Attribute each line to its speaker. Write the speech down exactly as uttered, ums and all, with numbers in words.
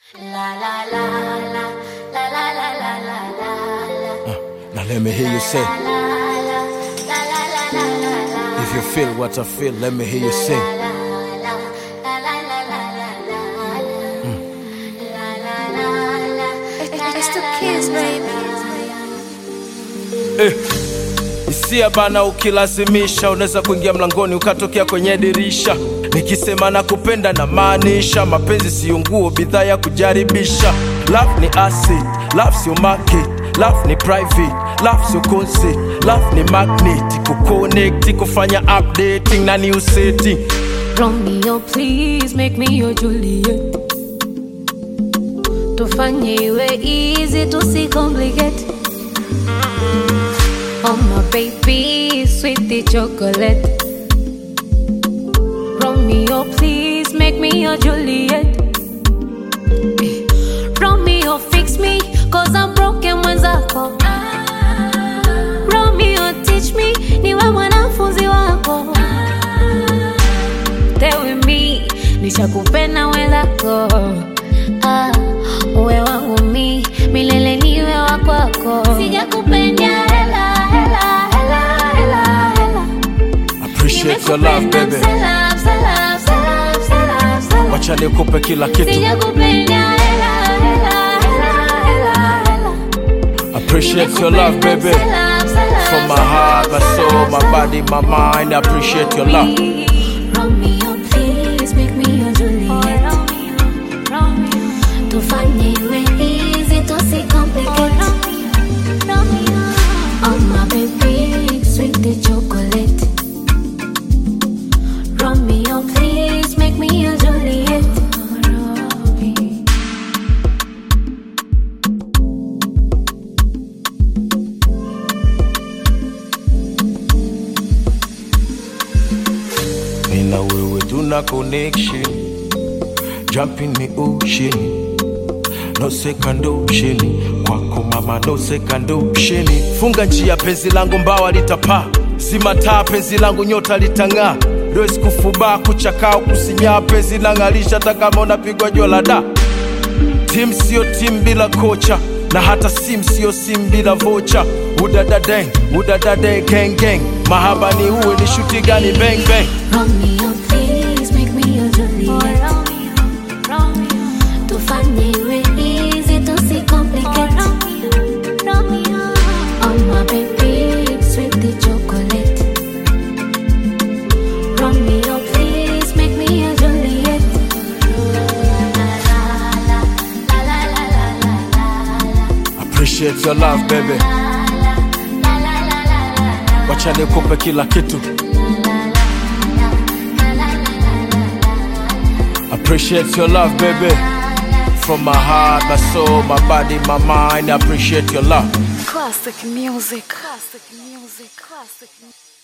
Speaker 1: La la la la la la la la la la.
Speaker 2: Now let me hear you say. If you feel what I feel, let me hear you sing.
Speaker 1: It's the kids, baby.
Speaker 2: Eh. Isia bana, ukilazimisha unaweza kuingia mlangoni ukatokea kwenye dirisha. Nikisema na kupenda na maanisha, mapenzi siyo nguo, bidhaa ya kujaribisha. Love ni acid, love sio market, love ni private, love sio concert, love ni magnet, kuconnect, kufanya updating na new setting.
Speaker 1: Romeo, please make me your Juliet. Tufanye iwe easy, tusicomplicate. Oh my baby, sweetie chocolate. Romeo, please make me your Juliet. Romeo, fix me, cause I'm broken mwenzako. Romeo, teach me, niwe mwanafunzi wako. Stay with me, nishakupenda wenzako. Ah, uwe wangu mi, milele niwe wakwako. Sijakupenda hela, hela, hela, hela, hela.
Speaker 2: Appreciate your love, baby.
Speaker 1: Salam, salam, salam, salam, salam.
Speaker 2: Wacha nikupe kila kitu.
Speaker 1: Sijakupenda hela, hela, hela, hela, hela.
Speaker 2: Appreciate your love, baby. From my heart, my soul, my body, my mind. I appreciate your love.
Speaker 1: Romeo, please make me your Juliet. Tufanye iwe easy, tusicomplicate. Oh my baby, sweetie chocolate. Romeo, please make me your Juliet.
Speaker 2: Nina wewe tuna connection, jump in the ocean. No second option, kwako mama no second option. Funga njia penzi langu mbawa litapaa, zima taa penzi langu nyota litang'aa. Dois kufuba kuchakao kusinya penzi langalisha hata kama unapigwa jua la da. Team sio team bila kocha, na hata sim sio sim bila vocha. Udada deng, udada deng gang gang. Mahaba ni uwe ni shuti gani bang bang.
Speaker 1: Romeo, please make me your Juliet. Tufanye iwe easy, tusicomplicate. Oh my baby, sweetie chocolate. Romeo, please make me your Juliet.
Speaker 2: Appreciate your love, baby. Wacha nikupe kila kitu. Appreciate your love, baby. From my heart, my soul, my body, my mind. I appreciate your love.
Speaker 1: Classic music. Classic music. Classic music.